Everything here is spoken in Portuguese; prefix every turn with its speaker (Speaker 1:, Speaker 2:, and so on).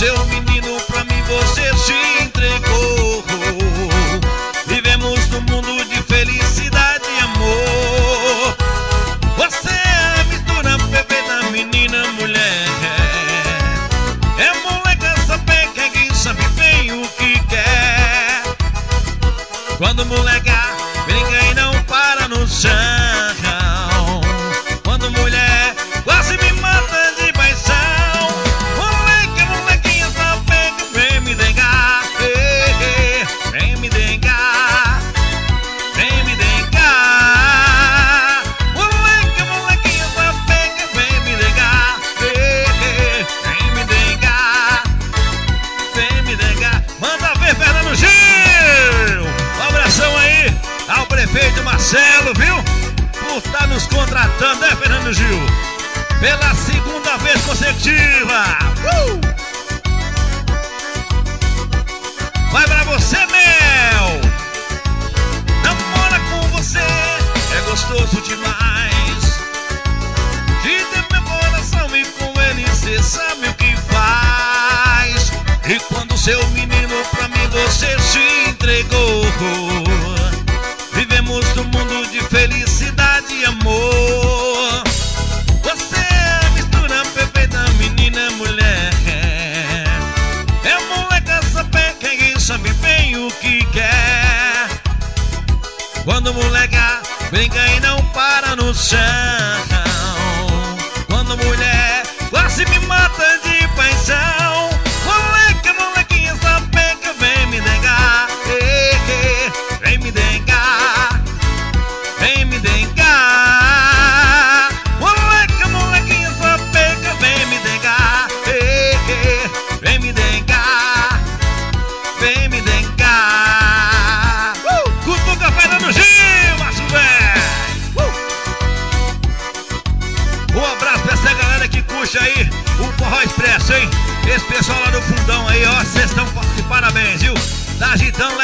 Speaker 1: seu menino pra mim você se entregou. Vivemos num mundo de felicidade e amor. Você é a mistura perfeita, menina, mulher. É moleca sapeca que sabe bem o que quer. Quando moleca brinca e não para no chão. Quando mulher quase me mata de paixão. Moleca, molequinha sapeca, vem me dengar. Vem me dengar. Vem me dengar. Moleca, molequinha sapeca, vem me dengar. Vem me dengar. Vem me dengar. Manda ver, Fernando Gil. Um abração aí ao prefeito Marcelo, viu? Por estar nos contratando, né, Fernando Gil? Pela segunda vez consecutiva. Vai pra você, Mel. Namora com você é gostoso demais. De ter meu coração e com ele cê sabe o que faz. E quando seu menino pra mim você se entregou. Vivemos num mundo de felicidade e amor. Você é a mistura perfeita, menina, mulher. É moleca sapeca que sabe bem o que quer. Quando moleca brinca e não para no chão. Quando mulher quase me mata de paixão. Moleca, molequinha sapeca, vem me dengar. Vem me dengar. Vem me dengar. Moleca, molequinha sapeca, vem me dengar. Vem me dengar. Vem me dengar. Cutuca Fernando Gil, macho velho. Um abraço pra essa galera que curte aí o Forró Expresso, hein? Esse pessoal lá do fundão aí, ó, vocês estão de parabéns, viu? Tá agitando